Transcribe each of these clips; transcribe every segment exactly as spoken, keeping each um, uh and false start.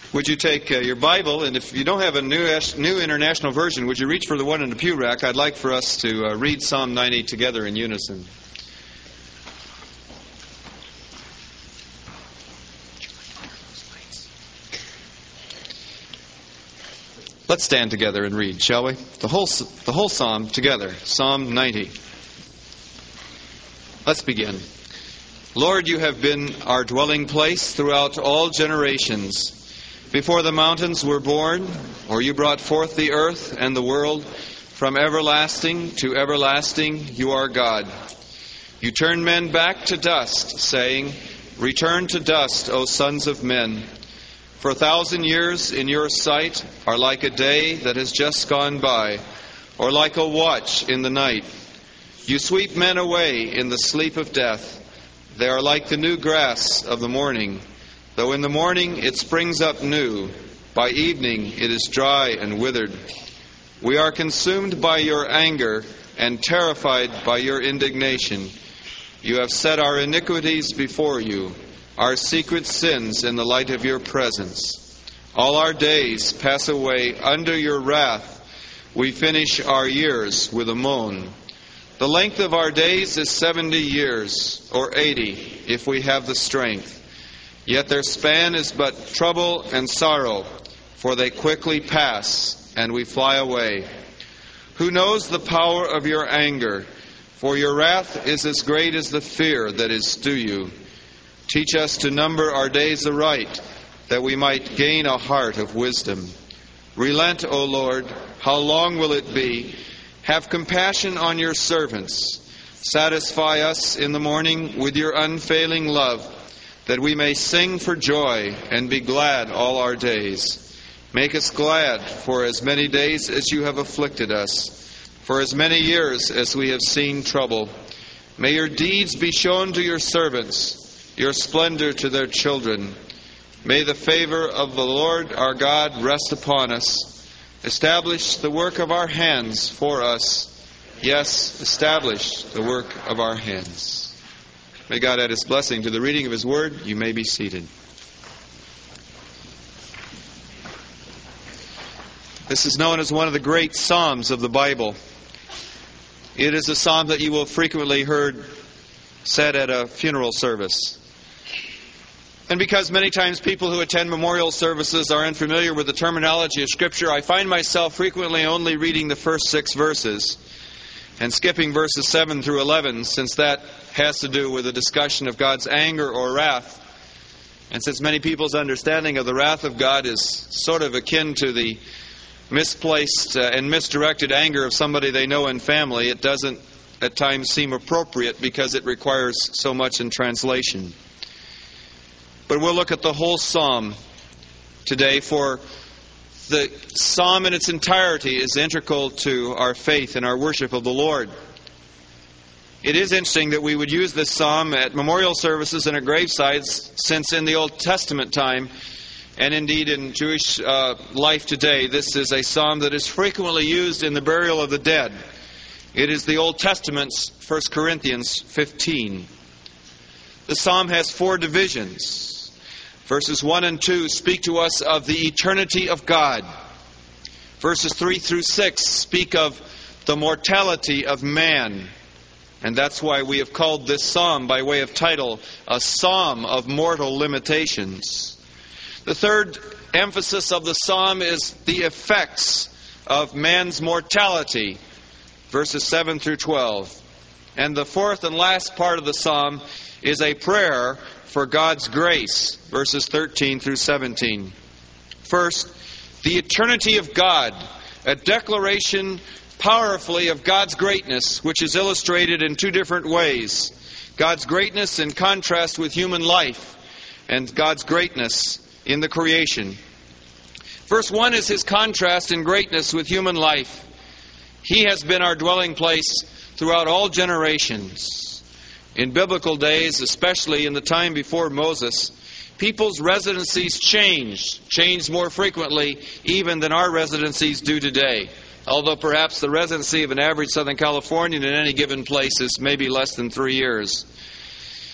Would you take uh, your Bible, and if you don't have a new, new international version, would you reach for the one in the pew rack? I'd like for us to uh, read Psalm ninety together in unison. Let's stand together and read, shall we? The whole, the whole psalm together, Psalm ninety. Let's begin. Lord, you have been our dwelling place throughout all generations. Before the mountains were born, or you brought forth the earth and the world, from everlasting to everlasting you are God. You turn men back to dust, saying, "Return to dust, O sons of men." For a thousand years in your sight are like a day that has just gone by, or like a watch in the night. You sweep men away in the sleep of death. They are like the new grass of the morning. Though in the morning it springs up new, by evening it is dry and withered. We are consumed by your anger and terrified by your indignation. You have set our iniquities before you, our secret sins in the light of your presence. All our days pass away under your wrath. We finish our years with a moan. The length of our days is seventy years, or eighty, if we have the strength. Yet their span is but trouble and sorrow, for they quickly pass, and we fly away. Who knows the power of your anger? For your wrath is as great as the fear that is due you. Teach us to number our days aright, that we might gain a heart of wisdom. Relent, O Lord, how long will it be? Have compassion on your servants. Satisfy us in the morning with your unfailing love, that we may sing for joy and be glad all our days. Make us glad for as many days as you have afflicted us, for as many years as we have seen trouble. May your deeds be shown to your servants, your splendor to their children. May the favor of the Lord our God rest upon us. Establish the work of our hands for us. Yes, establish the work of our hands. May God add His blessing to the reading of His Word. You may be seated. This is known as one of the great Psalms of the Bible. It is a psalm that you will frequently heard said at a funeral service. And because many times people who attend memorial services are unfamiliar with the terminology of Scripture, I find myself frequently only reading the first six verses and skipping verses seven through eleven, since that has to do with a discussion of God's anger or wrath. And since many people's understanding of the wrath of God is sort of akin to the misplaced uh, and misdirected anger of somebody they know in family, it doesn't at times seem appropriate because it requires so much in translation. But we'll look at the whole psalm today, for the psalm in its entirety is integral to our faith and our worship of the Lord. It is interesting that we would use this psalm at memorial services and at gravesides, since in the Old Testament time, and indeed in Jewish uh, life today, this is a psalm that is frequently used in the burial of the dead. It is the Old Testament's First Corinthians fifteen. The psalm has four divisions. Verses one and two speak to us of the eternity of God. Verses three through six speak of the mortality of man. And that's why we have called this psalm, by way of title, a psalm of mortal limitations. The third emphasis of the psalm is the effects of man's mortality. Verses seven through twelve. And the fourth and last part of the psalm is a prayer for God's grace, verses thirteen through seventeen. First, the eternity of God, a declaration powerfully of God's greatness, which is illustrated in two different ways. God's greatness in contrast with human life, and God's greatness in the creation. Verse one is His contrast in greatness with human life. He has been our dwelling place throughout all generations. In biblical days, especially in the time before Moses, people's residencies changed, changed more frequently even than our residencies do today. Although perhaps the residency of an average Southern Californian in any given place is maybe less than three years.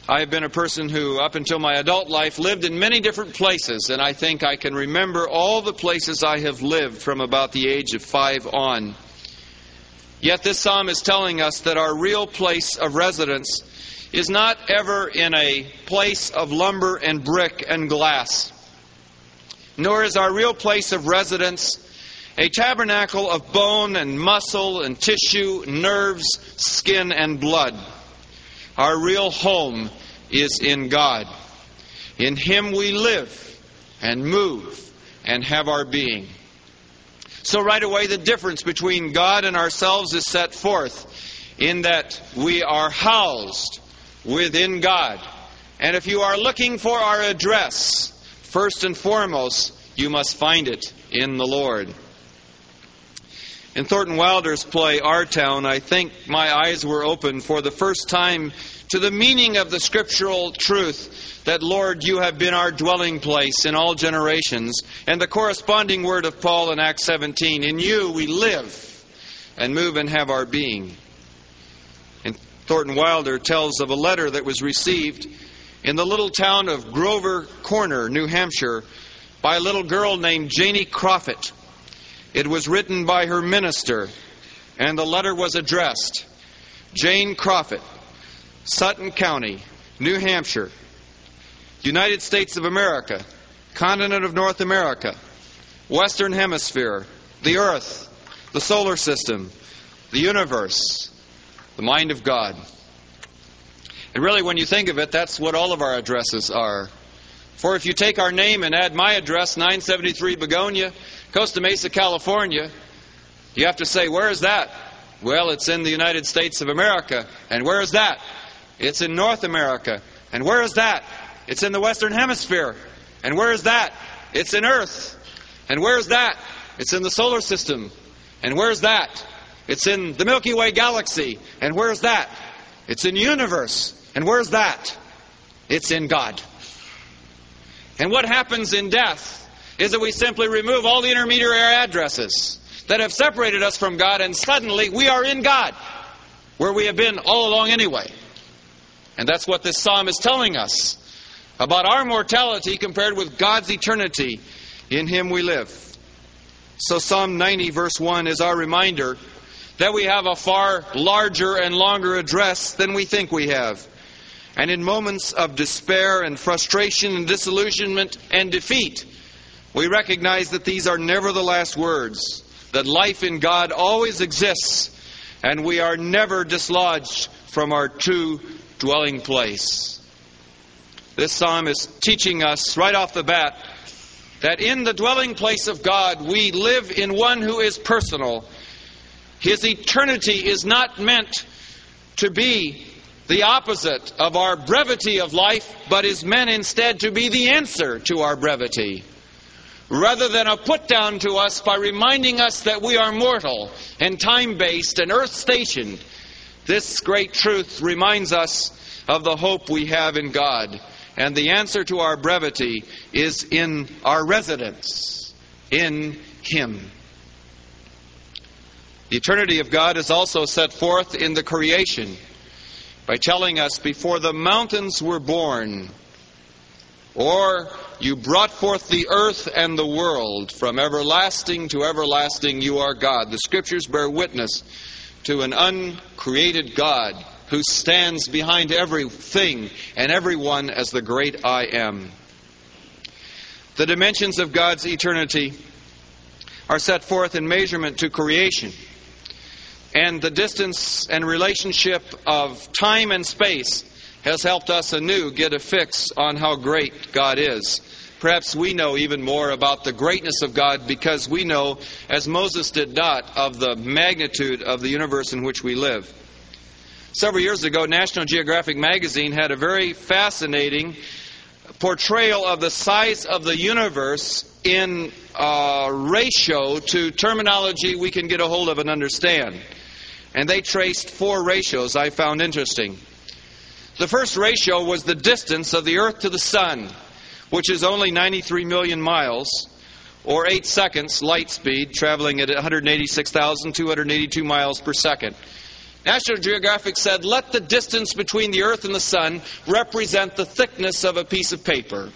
I have been a person who, up until my adult life, lived in many different places, and I think I can remember all the places I have lived from about the age of five on. Yet this psalm is telling us that our real place of residence is not ever in a place of lumber and brick and glass, nor is our real place of residence a tabernacle of bone and muscle and tissue, nerves, skin, and blood. Our real home is in God. In Him we live and move and have our being. So right away the difference between God and ourselves is set forth in that we are housed within God. And if you are looking for our address, first and foremost, you must find it in the Lord. In Thornton Wilder's play, Our Town, I think my eyes were opened for the first time to the meaning of the scriptural truth that, Lord, you have been our dwelling place in all generations, and the corresponding word of Paul in Acts seventeen, in you we live and move and have our being. And Thornton Wilder tells of a letter that was received in the little town of Grover Corner, New Hampshire, by a little girl named Janie Crawford. It was written by her minister, and the letter was addressed, Jane Crawford, Sutton County, New Hampshire, United States of America, continent of North America, Western Hemisphere, the Earth, the solar system, the universe, the mind of God. And really, when you think of it, that's what all of our addresses are. For if you take our name and add my address, nine seventy-three Begonia, Costa Mesa, California, you have to say, where is that? Well, it's in the United States of America. And where is that? It's in North America. And where is that? It's in the Western Hemisphere. And where is that? It's in Earth. And where is that? It's in the solar system. And where is that? It's in the Milky Way galaxy. And where is that? It's in the universe. And where is that? It's in God. And what happens in death is that we simply remove all the intermediary addresses that have separated us from God, and suddenly we are in God, where we have been all along anyway. And that's what this psalm is telling us about our mortality compared with God's eternity. In Him we live. So Psalm ninety verse one is our reminder that we have a far larger and longer address than we think we have. And in moments of despair and frustration and disillusionment and defeat, we recognize that these are never the last words, that life in God always exists, and we are never dislodged from our true dwelling place. This psalm is teaching us right off the bat that in the dwelling place of God, we live in one who is personal. His eternity is not meant to be the opposite of our brevity of life, but is meant instead to be the answer to our brevity, rather than a put down to us by reminding us that we are mortal and time-based and earth-stationed. This great truth reminds us of the hope we have in God, and the answer to our brevity is in our residence, in Him. The eternity of God is also set forth in the creation, by telling us, before the mountains were born, or you brought forth the earth and the world, from everlasting to everlasting you are God. The Scriptures bear witness to an uncreated God who stands behind everything and everyone as the great I Am. The dimensions of God's eternity are set forth in measurement to creation. And the distance and relationship of time and space has helped us anew get a fix on how great God is. Perhaps we know even more about the greatness of God because we know, as Moses did not, of the magnitude of the universe in which we live. Several years ago, National Geographic magazine had a very fascinating portrayal of the size of the universe in a ratio to terminology we can get a hold of and understand. And they traced four ratios I found interesting. The first ratio was the distance of the Earth to the Sun, which is only ninety-three million miles, or eight seconds light speed, traveling at one hundred eighty-six thousand two hundred eighty-two miles per second. National Geographic said, let the distance between the Earth and the Sun represent the thickness of a piece of paper.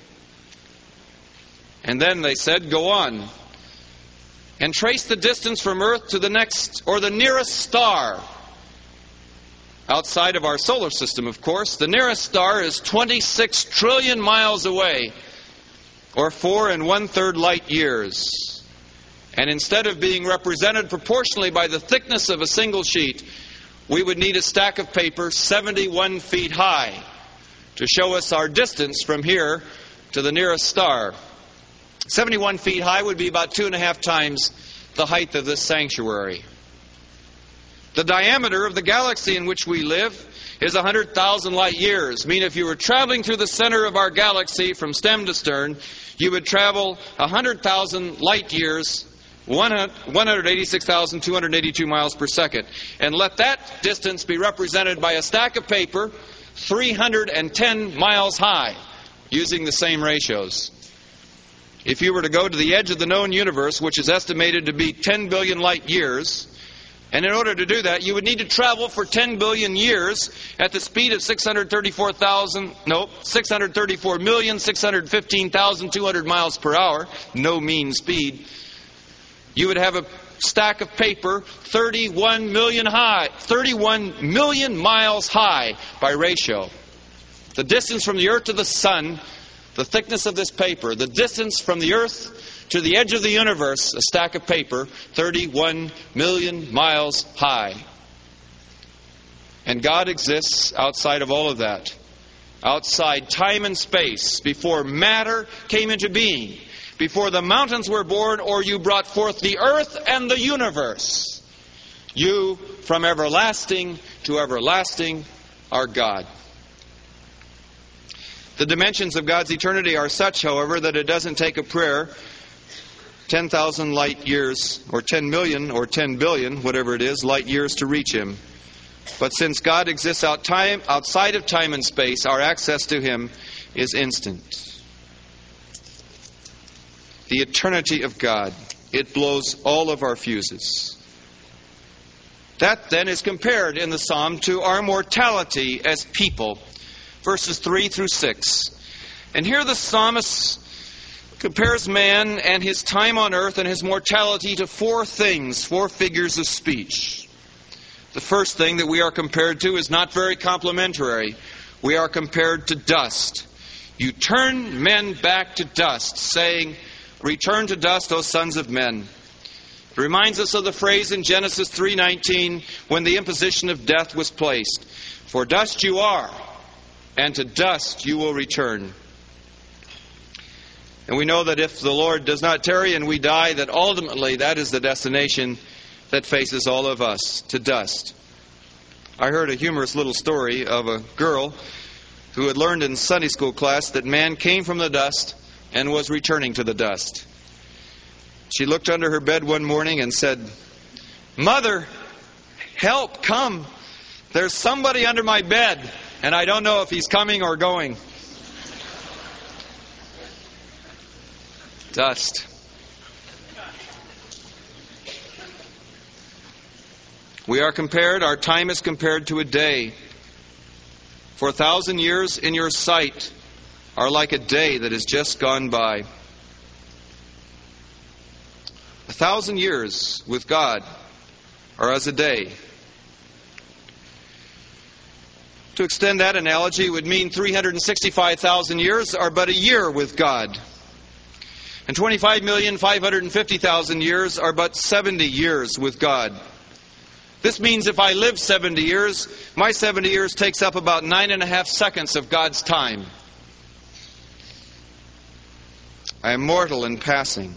And then they said, go on and trace the distance from Earth to the next or the nearest star. Outside of our solar system, of course, the nearest star is twenty-six trillion miles away, or four and one-third light years. And instead of being represented proportionally by the thickness of a single sheet, we would need a stack of paper seventy-one feet high to show us our distance from here to the nearest star. seventy-one feet high would be about two and a half times the height of this sanctuary. The diameter of the galaxy in which we live is one hundred thousand light years. I mean, if you were traveling through the center of our galaxy from stem to stern, you would travel one hundred thousand light years, one hundred eighty-six thousand two hundred eighty-two miles per second. And let that distance be represented by a stack of paper three hundred ten miles high, using the same ratios. If you were to go to the edge of the known universe, which is estimated to be ten billion light years, and in order to do that, you would need to travel for ten billion years at the speed of six hundred thirty-four thousand, nope, six hundred thirty-four million six hundred fifteen thousand two hundred miles per hour, no mean speed. You would have a stack of paper thirty-one million high, thirty-one million miles high by ratio. The distance from the Earth to the Sun, the thickness of this paper, the distance from the Earth to the edge of the universe, a stack of paper, thirty-one million miles high. And God exists outside of all of that, outside time and space, before matter came into being, before the mountains were born, or you brought forth the earth and the universe. You, from everlasting to everlasting, are God. The dimensions of God's eternity are such, however, that it doesn't take a prayer ten thousand light years, or ten million, or ten billion, whatever it is, light years to reach Him. But since God exists out time, outside of time and space, our access to Him is instant. The eternity of God, it blows all of our fuses. That then is compared in the psalm to our mortality as people, verses three through six. And here the psalmist compares man and his time on earth and his mortality to four things, four figures of speech. The first thing that we are compared to is not very complimentary. We are compared to dust. You turn men back to dust, saying, return to dust, O sons of men. It reminds us of the phrase in Genesis three nineteen, when the imposition of death was placed. For dust you are, and to dust you will return. And we know that if the Lord does not tarry and we die, that ultimately that is the destination that faces all of us, to dust. I heard a humorous little story of a girl who had learned in Sunday school class that man came from the dust and was returning to the dust. She looked under her bed one morning and said, Mother, help, come. There's somebody under my bed, and I don't know if he's coming or going. Dust. We are compared, our time is compared to a day. For a thousand years in your sight are like a day that has just gone by. A thousand years with God are as a day. To extend that analogy would mean three hundred sixty-five thousand years are but a year with God. And twenty-five million five hundred fifty thousand years are but seventy years with God. This means if I live seventy years, my seventy years takes up about nine and a half seconds of God's time. I am mortal in passing.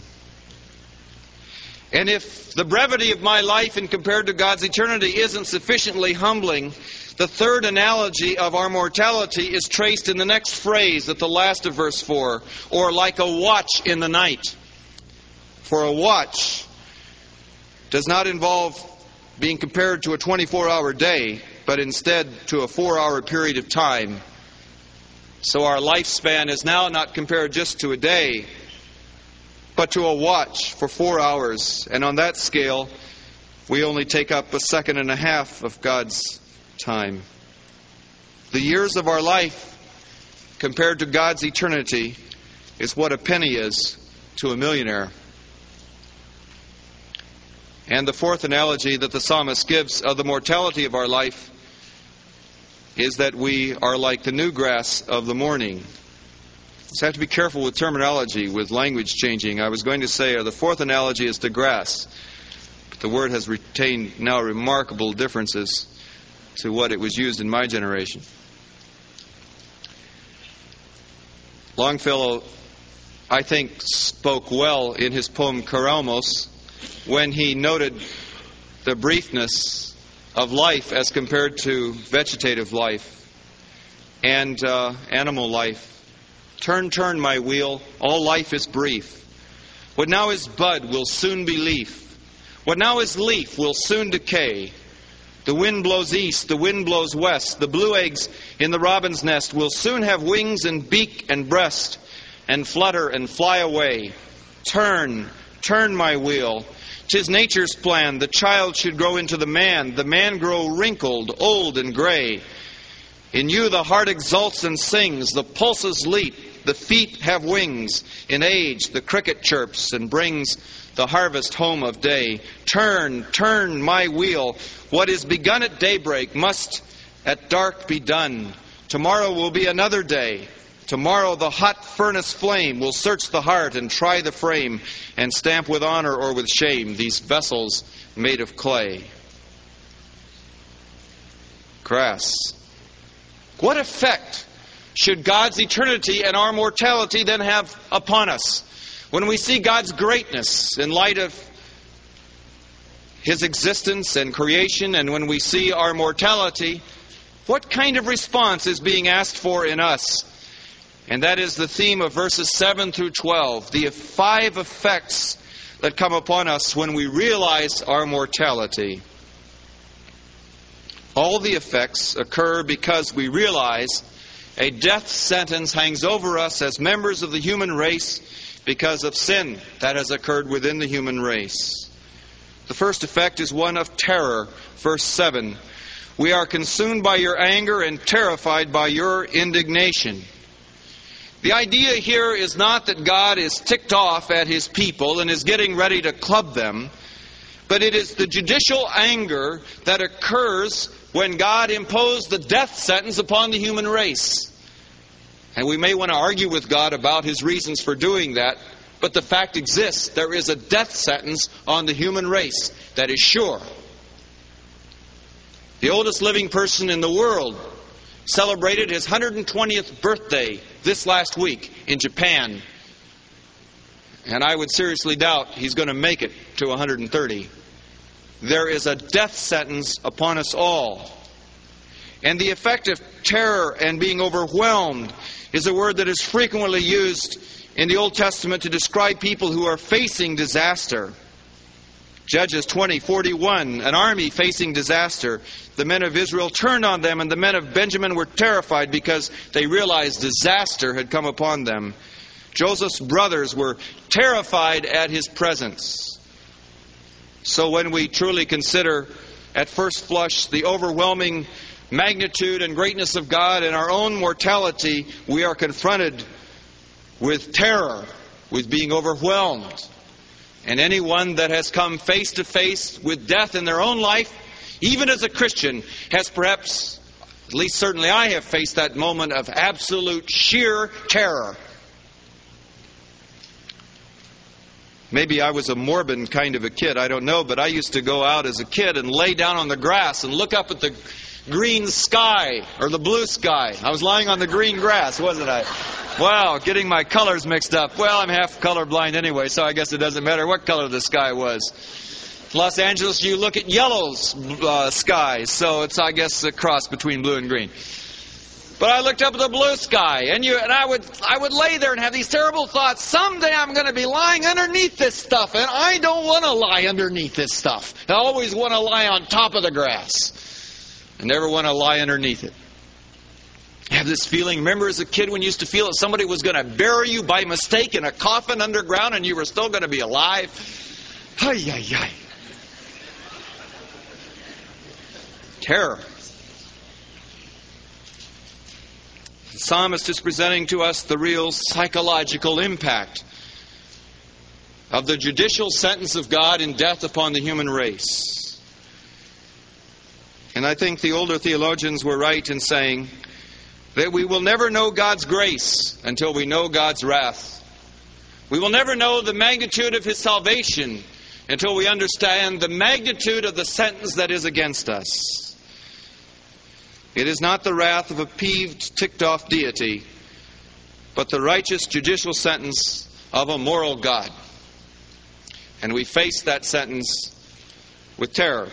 And if the brevity of my life in compared to God's eternity isn't sufficiently humbling, the third analogy of our mortality is traced in the next phrase at the last of verse four, or like a watch in the night. For a watch does not involve being compared to a twenty-four hour day, but instead to a four hour period of time. So our lifespan is now not compared just to a day, but to a watch for four hours. And on that scale, we only take up a second and a half of God's time. The years of our life, compared to God's eternity, is what a penny is to a millionaire. And the fourth analogy that the psalmist gives of the mortality of our life is that we are like the new grass of the morning. So I have to be careful with terminology, with language changing. I was going to say uh, the fourth analogy is to grass. But the word has retained now remarkable differences to what it was used in my generation. Longfellow, I think, spoke well in his poem Caralmos when he noted the briefness of life as compared to vegetative life and uh, animal life. Turn, turn, my wheel, all life is brief. What now is bud will soon be leaf. What now is leaf will soon decay. The wind blows east, the wind blows west. The blue eggs in the robin's nest will soon have wings and beak and breast, and flutter and fly away. Turn, turn, my wheel. 'Tis nature's plan, the child should grow into the man, the man grow wrinkled, old, and gray. In you the heart exults and sings, the pulses leap, the feet have wings. In age the cricket chirps and brings the harvest home of day. Turn, turn, my wheel. What is begun at daybreak must at dark be done. Tomorrow will be another day. Tomorrow the hot furnace flame will search the heart and try the frame, and stamp with honor or with shame these vessels made of clay. Grass. What effect should God's eternity and our mortality then have upon us? When we see God's greatness in light of His existence and creation, and when we see our mortality, what kind of response is being asked for in us? And that is the theme of verses seven through twelve, the five effects that come upon us when we realize our mortality. All the effects occur because we realize a death sentence hangs over us as members of the human race because of sin that has occurred within the human race. The first effect is one of terror. Verse seven, we are consumed by your anger and terrified by your indignation. The idea here is not that God is ticked off at His people and is getting ready to club them, but it is the judicial anger that occurs when God imposed the death sentence upon the human race. And we may want to argue with God about His reasons for doing that, but the fact exists. There is a death sentence on the human race that is sure. The oldest living person in the world celebrated his one hundred twentieth birthday this last week in Japan. And I would seriously doubt he's going to make it to one hundred thirty. There is a death sentence upon us all. And the effect of terror and being overwhelmed is a word that is frequently used in the Old Testament to describe people who are facing disaster. Judges twenty forty-one, an army facing disaster. The men of Israel turned on them, and the men of Benjamin were terrified because they realized disaster had come upon them. Joseph's brothers were terrified at his presence. So when we truly consider at first flush the overwhelming magnitude and greatness of God and our own mortality, we are confronted with terror, with being overwhelmed. And anyone that has come face to face with death in their own life, even as a Christian, has perhaps, at least certainly I have faced that moment of absolute sheer terror. Maybe I was a morbid kind of a kid, I don't know, but I used to go out as a kid and lay down on the grass and look up at the green sky, or the blue sky. I was lying on the green grass, wasn't I? Wow, getting my colors mixed up. Well, I'm half colorblind anyway, so I guess it doesn't matter what color the sky was. Los Angeles, you look at yellow's uh, skies, so it's, I guess, a cross between blue and green. But I looked up at the blue sky, and you and I would I would lay there and have these terrible thoughts. Someday I'm going to be lying underneath this stuff, and I don't want to lie underneath this stuff. I always want to lie on top of the grass. I never want to lie underneath it. I have this feeling, remember as a kid when you used to feel that somebody was going to bury you by mistake in a coffin underground and you were still going to be alive? Ay, ay, ay. terror. The psalmist is presenting to us the real psychological impact of the judicial sentence of God in death upon the human race. And I think the older theologians were right in saying that we will never know God's grace until we know God's wrath. We will never know the magnitude of His salvation until we understand the magnitude of the sentence that is against us. It is not the wrath of a peeved, ticked-off deity, but the righteous judicial sentence of a moral God. And we face that sentence with terror.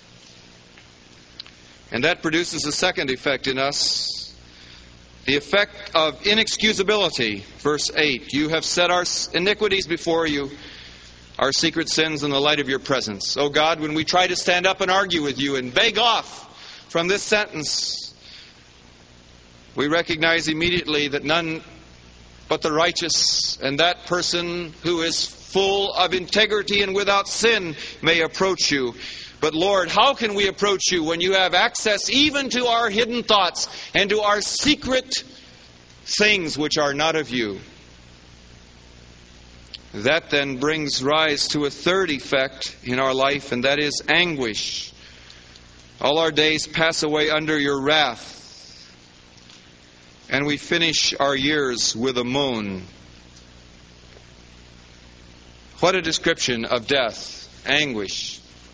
And that produces a second effect in us, the effect of inexcusability. Verse eight, you have set our iniquities before you, our secret sins in the light of your presence. O God, when we try to stand up and argue with you and beg off from this sentence, we recognize immediately that none but the righteous and that person who is full of integrity and without sin may approach you. But Lord, how can we approach you when you have access even to our hidden thoughts and to our secret things which are not of you? That then brings rise to a third effect in our life, and that is anguish. All our days pass away under your wrath, and we finish our years with a moan. What a description of death, anguish.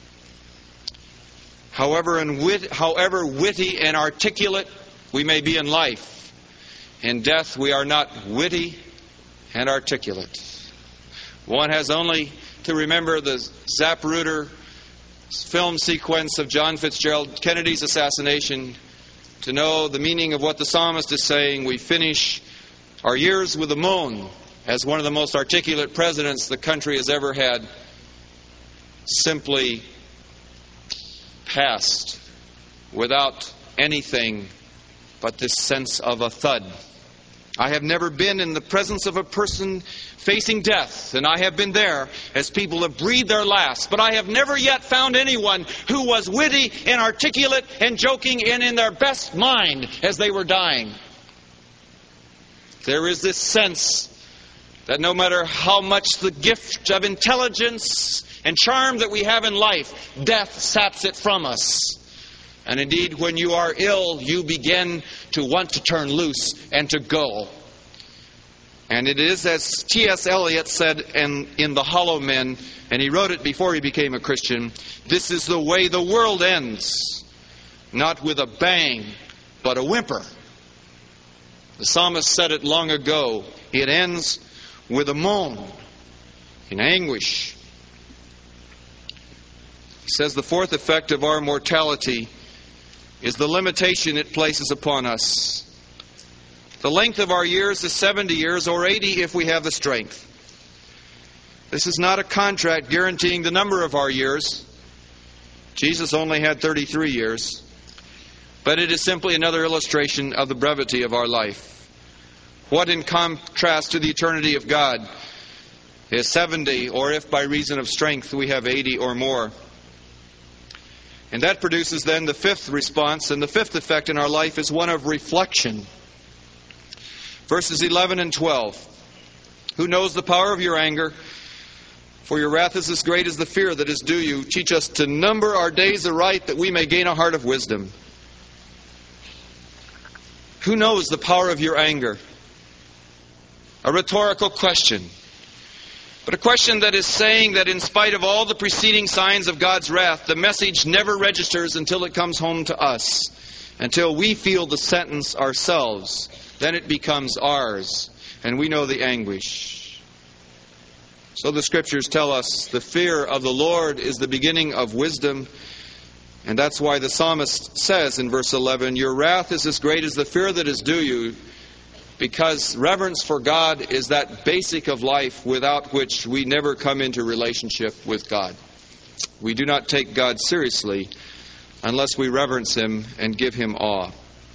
However, in wit, however witty and articulate we may be in life, in death we are not witty and articulate. One has only to remember the Zapruder film sequence of John Fitzgerald Kennedy's assassination to know the meaning of what the psalmist is saying. We finish our years with a moan, as one of the most articulate presidents the country has ever had simply passed without anything but this sense of a thud. I have never been in the presence of a person facing death, and I have been there as people have breathed their last, but I have never yet found anyone who was witty and articulate and joking and in their best mind as they were dying. There is this sense that no matter how much the gift of intelligence and charm that we have in life, death saps it from us. And indeed, when you are ill, you begin to want to turn loose and to go. And it is as T S Eliot said in, in The Hollow Men, and he wrote it before he became a Christian, this is the way the world ends, not with a bang, but a whimper. The psalmist said it long ago. It ends with a moan, in anguish. He says the fourth effect of our mortality is the limitation it places upon us. The length of our years is seventy years, or eighty if we have the strength. This is not a contract guaranteeing the number of our years. Jesus only had thirty-three years. But it is simply another illustration of the brevity of our life. What, in contrast to the eternity of God, is seventy, or if by reason of strength we have eighty or more. And that produces then the fifth response, and the fifth effect in our life is one of reflection. Verses eleven and twelve. Who knows the power of your anger? For your wrath is as great as the fear that is due you. Teach us to number our days aright, that we may gain a heart of wisdom. Who knows the power of your anger? A rhetorical question. But a question that is saying that in spite of all the preceding signs of God's wrath, the message never registers until it comes home to us. Until we feel the sentence ourselves. Then it becomes ours. And we know the anguish. So the Scriptures tell us the fear of the Lord is the beginning of wisdom. And that's why the psalmist says in verse eleven, your wrath is as great as the fear that is due you. Because reverence for God is that basic of life without which we never come into relationship with God. We do not take God seriously unless we reverence Him and give Him awe.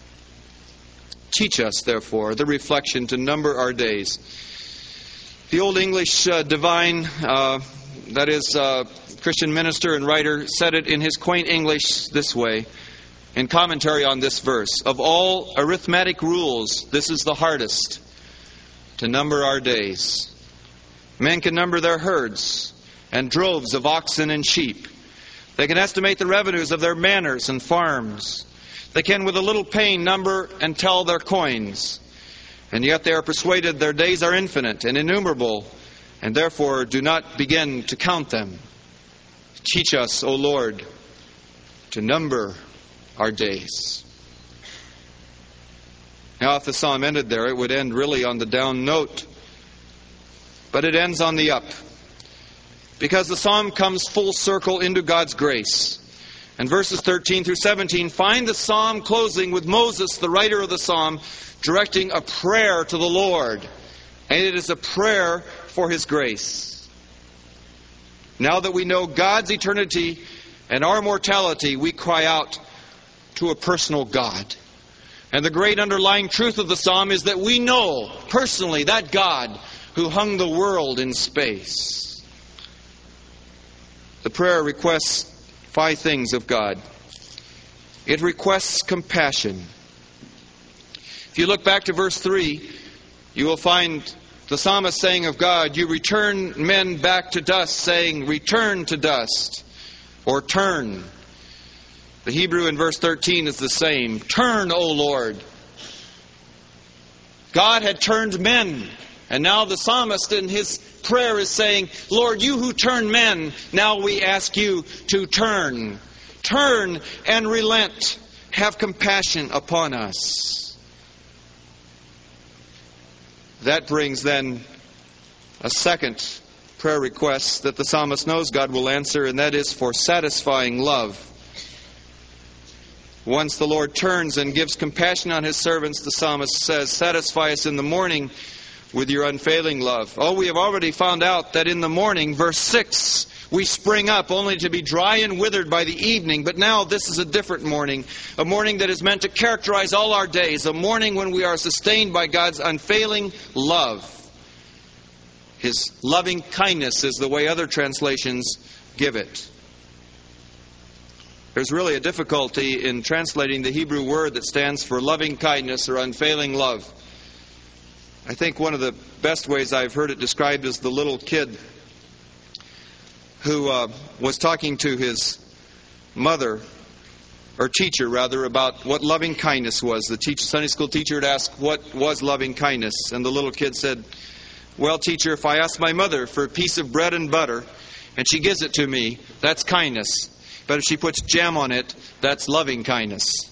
Teach us, therefore, the reflection to number our days. The Old English uh, divine, uh, that is, uh, Christian minister and writer, said it in his quaint English this way. in commentary on this verse, of all arithmetic rules, this is the hardest, to number our days. Men can number their herds and droves of oxen and sheep. They can estimate the revenues of their manors and farms. They can, with a little pain, number and tell their coins. And yet they are persuaded their days are infinite and innumerable, and therefore do not begin to count them. Teach us, O Lord, to number our days. Now, if the psalm ended there, it would end really on the down note. But it ends on the up, because the psalm comes full circle into God's grace. And verses thirteen through seventeen find the psalm closing with Moses, the writer of the psalm, directing a prayer to the Lord. And it is a prayer for His grace. Now that we know God's eternity and our mortality, we cry out to a personal God. And the great underlying truth of the psalm is that we know personally that God who hung the world in space. The prayer requests five things of God. It requests compassion. If you look back to verse three, you will find the psalmist saying of God, "You return men back to dust," saying, "Return to dust," or "turn." The Hebrew in verse thirteen is the same. Turn, O Lord. God had turned men. And now the psalmist in his prayer is saying, Lord, you who turn men, now we ask you to turn. Turn and relent. Have compassion upon us. That brings then a second prayer request that the psalmist knows God will answer, and that is for satisfying love. Once the Lord turns and gives compassion on His servants, the psalmist says, satisfy us in the morning with your unfailing love. Oh, we have already found out that in the morning, verse six, we spring up only to be dry and withered by the evening. But now this is a different morning, a morning that is meant to characterize all our days, a morning when we are sustained by God's unfailing love. His loving kindness is the way other translations give it. There's really a difficulty in translating the Hebrew word that stands for loving kindness or unfailing love. I think one of the best ways I've heard it described is the little kid who uh, was talking to his mother, or teacher rather, about what loving kindness was. The teacher, Sunday school teacher had asked, what was loving kindness? And the little kid said, well, teacher, if I ask my mother for a piece of bread and butter and she gives it to me, that's kindness. But if she puts jam on it, that's loving kindness.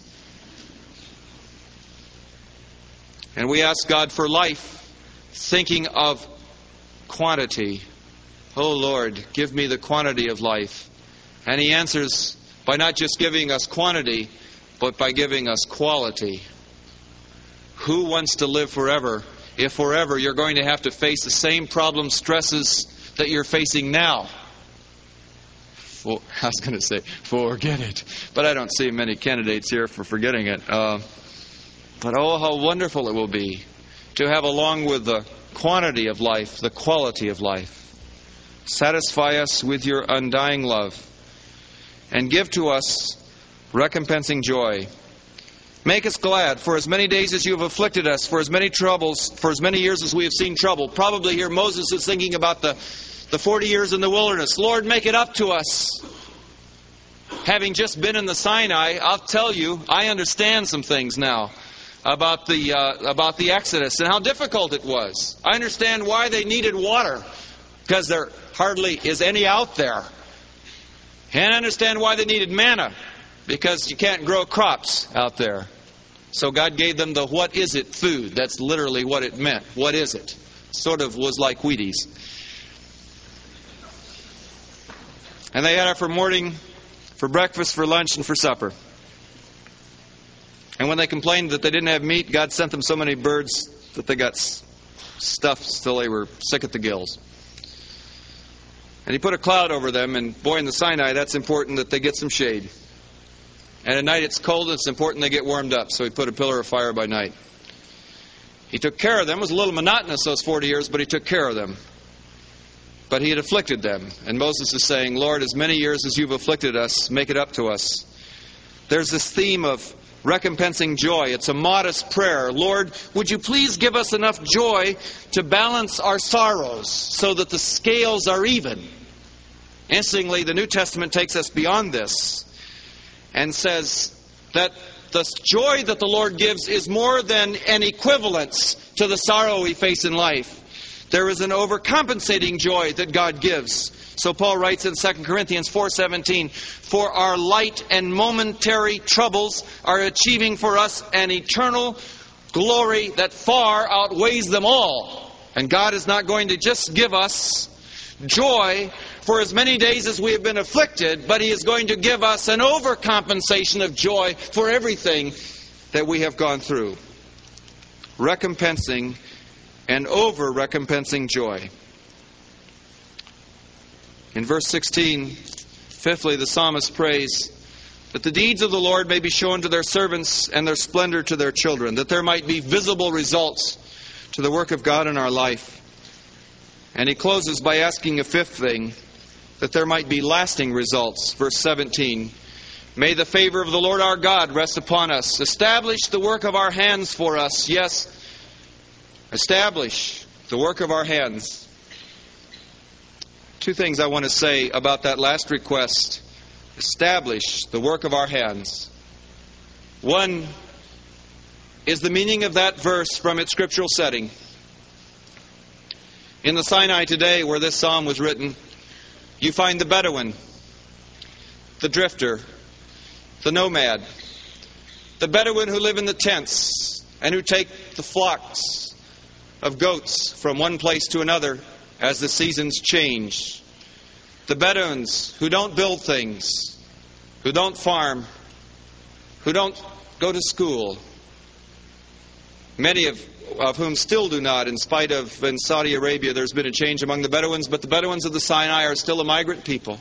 And we ask God for life, thinking of quantity. Oh Lord, give me the quantity of life. And He answers by not just giving us quantity, but by giving us quality. Who wants to live forever if forever you're going to have to face the same problem stresses that you're facing now? Well, I was going to say, forget it. But I don't see many candidates here for forgetting it. Uh, But oh, how wonderful it will be to have, along with the quantity of life, the quality of life. Satisfy us with your undying love, and give to us recompensing joy. Make us glad for as many days as you have afflicted us, for as many troubles, for as many years as we have seen trouble. Probably here Moses is thinking about the, the forty years in the wilderness. Lord, make it up to us. Having just been in the Sinai, I'll tell you, I understand some things now about the uh, about the Exodus and how difficult it was. I understand why they needed water, because there hardly is any out there. And I understand why they needed manna, because you can't grow crops out there. So God gave them the what is it food. That's literally what it meant. What is it? Sort of was like Wheaties. And they had it for morning, for breakfast, for lunch, and for supper. And when they complained that they didn't have meat, God sent them so many birds that they got stuffed till they were sick at the gills. And He put a cloud over them, and boy, in the Sinai, that's important that they get some shade. And at night it's cold, and it's important they get warmed up, so He put a pillar of fire by night. He took care of them. It was a little monotonous those forty years, but He took care of them. But He had afflicted them. And Moses is saying, Lord, as many years as you've afflicted us, make it up to us. there's this theme of recompensing joy. It's a modest prayer. Lord, would you please give us enough joy to balance our sorrows so that the scales are even? Interestingly, the New Testament takes us beyond this and says that the joy that the Lord gives is more than an equivalence to the sorrow we face in life. There is an overcompensating joy that God gives. So Paul writes in Second Corinthians four seventeen, "For our light and momentary troubles are achieving for us an eternal glory that far outweighs them all." And God is not going to just give us joy for as many days as we have been afflicted, but He is going to give us an overcompensation of joy for everything that we have gone through. Recompensing and over-recompensing joy. In verse sixteen, fifthly, the psalmist prays that the deeds of the Lord may be shown to their servants and their splendor to their children, that there might be visible results to the work of God in our life. And he closes by asking a fifth thing, that there might be lasting results. Verse seventeen, "May the favor of the Lord our God rest upon us. Establish the work of our hands for us." Yes, establish the work of our hands. Two things I want to say about that last request. Establish the work of our hands. One is the meaning of that verse from its scriptural setting. In the Sinai today, where this psalm was written, you find the Bedouin, the drifter, the nomad, the Bedouin who live in the tents and who take the flocks of goats from one place to another as the seasons change. The Bedouins who don't build things, who don't farm, who don't go to school. Many of, of whom still do not, in spite of in Saudi Arabia there's been a change among the Bedouins, but the Bedouins of the Sinai are still a migrant people.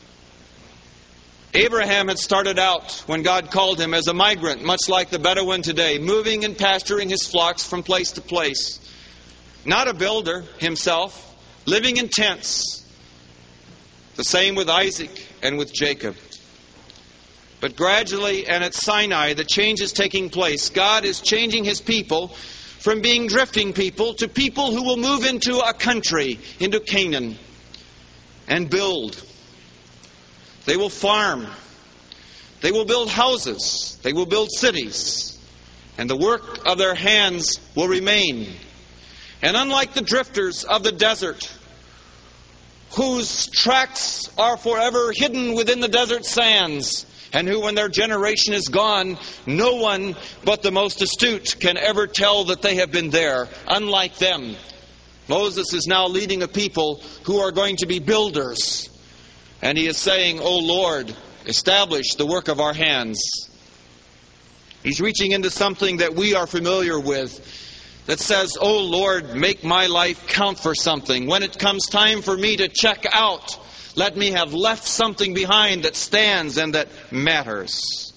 Abraham had started out when God called him as a migrant, much like the Bedouin today, moving and pasturing his flocks from place to place. Not a builder himself, living in tents. The same with Isaac and with Jacob. But gradually, and at Sinai, the change is taking place. God is changing His people from being drifting people to people who will move into a country, into Canaan, and build. They will farm. They will build houses. They will build cities. And the work of their hands will remain. And unlike the drifters of the desert, whose tracks are forever hidden within the desert sands, and who, when their generation is gone, no one but the most astute can ever tell that they have been there. Unlike them, Moses is now leading a people who are going to be builders. And he is saying, "O Lord, establish the work of our hands." He's reaching into something that we are familiar with, that says, "O Lord, make my life count for something. When it comes time for me to check out, let me have left something behind that stands and that matters."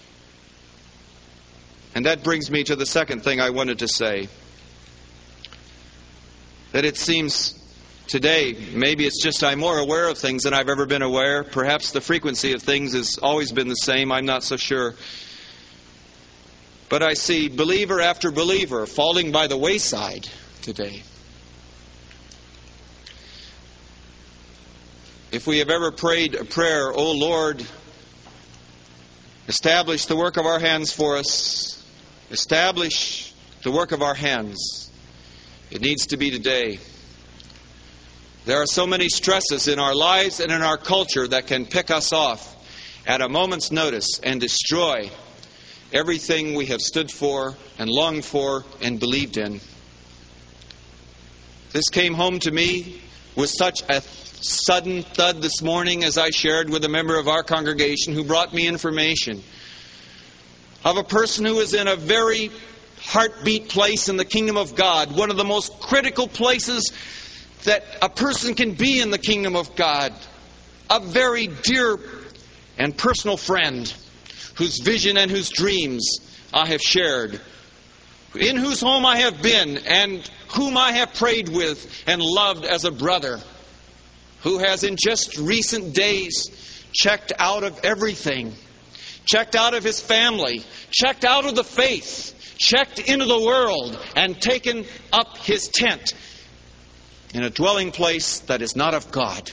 And that brings me to the second thing I wanted to say. That it seems today, maybe it's just I'm more aware of things than I've ever been aware. Perhaps the frequency of things has always been the same. I'm not so sure. But I see believer after believer falling by the wayside today. If we have ever prayed a prayer, "O Lord, establish the work of our hands for us. Establish the work of our hands," it needs to be today. There are so many stresses in our lives and in our culture that can pick us off at a moment's notice and destroy everything we have stood for and longed for and believed in. This came home to me with such a sudden thud this morning as I shared with a member of our congregation who brought me information of a person who is in a very heartbeat place in the kingdom of God, one of the most critical places that a person can be in the kingdom of God, a very dear and personal friend whose vision and whose dreams I have shared, in whose home I have been and whom I have prayed with and loved as a brother, who has in just recent days checked out of everything, checked out of his family, checked out of the faith, checked into the world, and taken up his tent in a dwelling place that is not of God.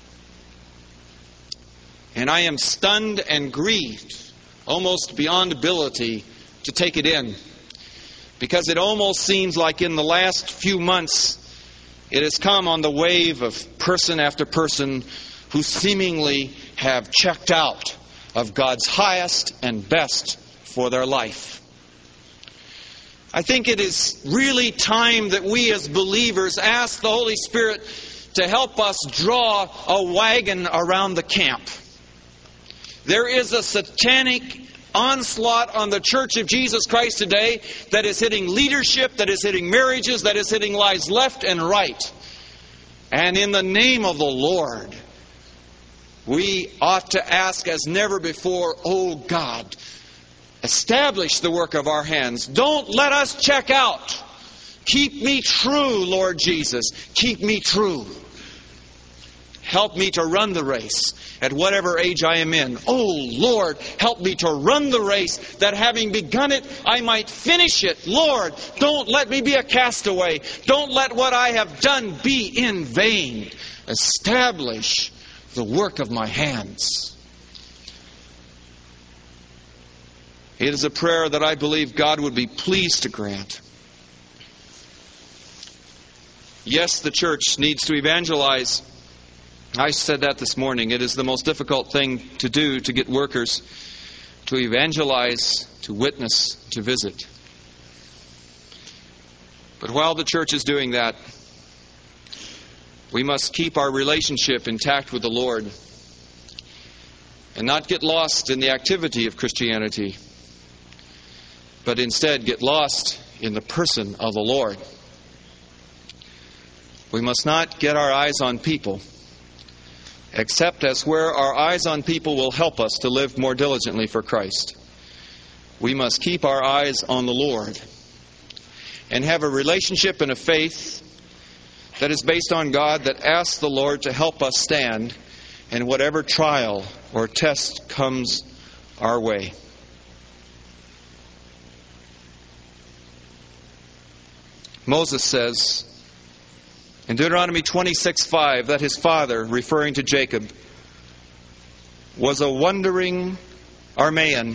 And I am stunned and grieved, almost beyond ability to take it in, because it almost seems like in the last few months it has come on the wave of person after person who seemingly have checked out of God's highest and best for their life. I think it is really time that we as believers ask the Holy Spirit to help us draw a wagon around the camp. There is a satanic onslaught on the Church of Jesus Christ today that is hitting leadership, that is hitting marriages, that is hitting lives left and right. And in the name of the Lord, we ought to ask as never before, "Oh God, establish the work of our hands. Don't let us check out. Keep me true, Lord Jesus. Keep me true. Help me to run the race at whatever age I am in. Oh, Lord, help me to run the race that having begun it, I might finish it. Lord, don't let me be a castaway. Don't let what I have done be in vain. Establish the work of my hands." It is a prayer that I believe God would be pleased to grant. Yes, the church needs to evangelize. I said that this morning. It is the most difficult thing to do, to get workers to evangelize, to witness, to visit. But while the church is doing that, we must keep our relationship intact with the Lord and not get lost in the activity of Christianity, but instead get lost in the person of the Lord. We must not get our eyes on people, except as where our eyes on people will help us to live more diligently for Christ. We must keep our eyes on the Lord and have a relationship and a faith that is based on God, that asks the Lord to help us stand in whatever trial or test comes our way. Moses says in Deuteronomy twenty-six five that his father, referring to Jacob, was a wandering Armaean.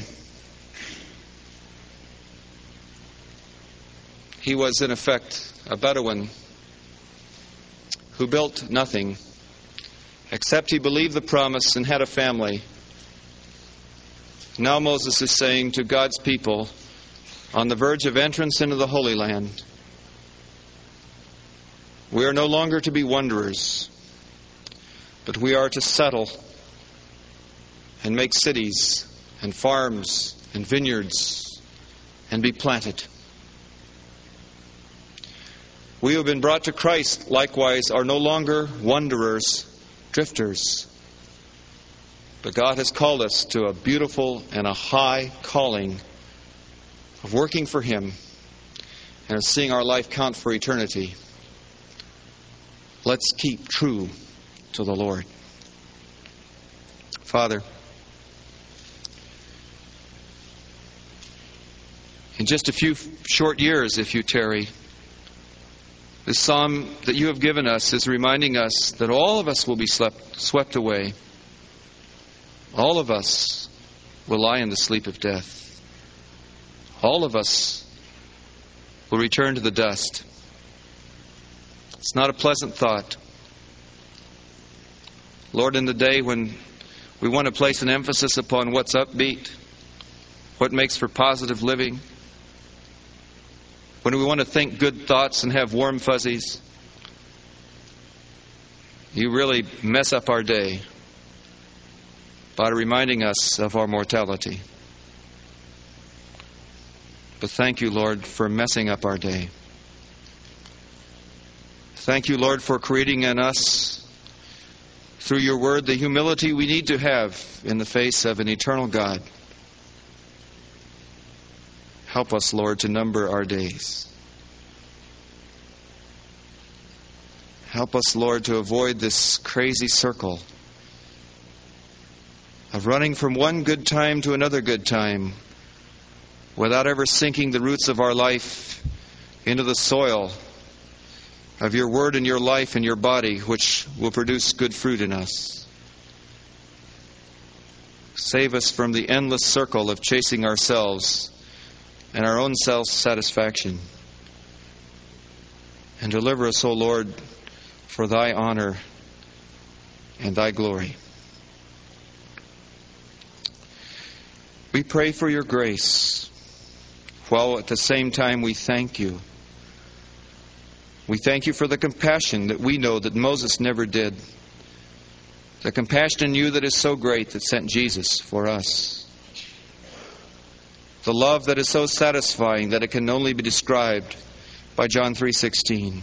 He was, in effect, a Bedouin who built nothing, except he believed the promise and had a family. Now Moses is saying to God's people on the verge of entrance into the Holy Land, we are no longer to be wanderers, but we are to settle and make cities and farms and vineyards and be planted. We who have been brought to Christ, likewise, are no longer wanderers, drifters. But God has called us to a beautiful and a high calling of working for Him and of seeing our life count for eternity. Let's keep true to the Lord. Father, in just a few short years, if you tarry, this psalm that you have given us is reminding us that all of us will be slept, swept away. All of us will lie in the sleep of death. All of us will return to the dust. It's not a pleasant thought. Lord, in the day when we want to place an emphasis upon what's upbeat, what makes for positive living, when we want to think good thoughts and have warm fuzzies, you really mess up our day by reminding us of our mortality. But thank you, Lord, for messing up our day. Thank you, Lord, for creating in us, through your word, the humility we need to have in the face of an eternal God. Help us, Lord, to number our days. Help us, Lord, to avoid this crazy circle of running from one good time to another good time without ever sinking the roots of our life into the soil of your word and your life and your body, which will produce good fruit in us. Save us from the endless circle of chasing ourselves and our own self-satisfaction. And deliver us, O Lord, for thy honor and thy glory. We pray for your grace, while at the same time we thank you. We thank you for the compassion that we know that Moses never did. The compassion in you that is so great that sent Jesus for us. The love that is so satisfying that it can only be described by John three sixteen.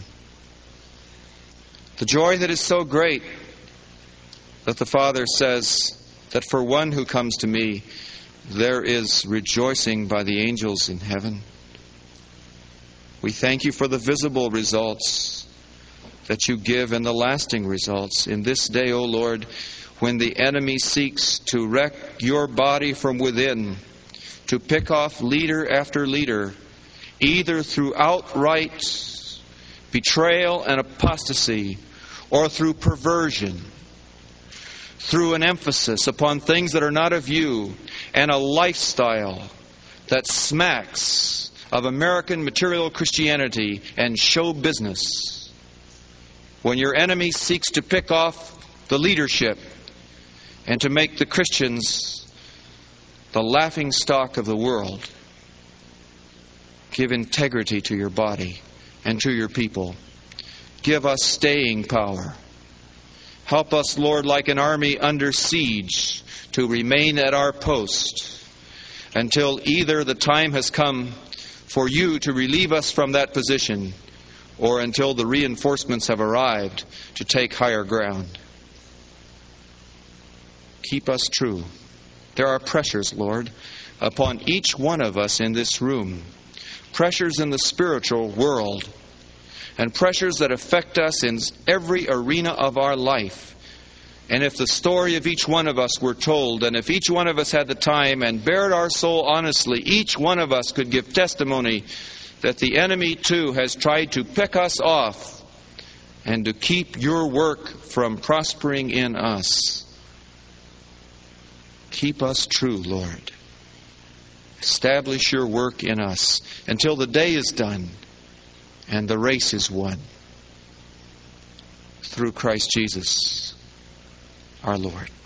The joy that is so great that the Father says that for one who comes to me, there is rejoicing by the angels in heaven. We thank you for the visible results that you give and the lasting results in this day, O Lord, when the enemy seeks to wreck your body from within, to pick off leader after leader, either through outright betrayal and apostasy or through perversion, through an emphasis upon things that are not of you, and a lifestyle that smacks of American material Christianity and show business. When your enemy seeks to pick off the leadership and to make the Christians the laughing stock of the world, give integrity to your body and to your people. Give us staying power. Help us, Lord, like an army under siege, to remain at our post until either the time has come for you to relieve us from that position, or until the reinforcements have arrived to take higher ground. Keep us true. There are pressures, Lord, upon each one of us in this room. Pressures in the spiritual world, and pressures that affect us in every arena of our life. And if the story of each one of us were told, and if each one of us had the time and bared our soul honestly, each one of us could give testimony that the enemy too has tried to pick us off and to keep your work from prospering in us. Keep us true, Lord. Establish your work in us until the day is done and the race is won. Through Christ Jesus, our Lord.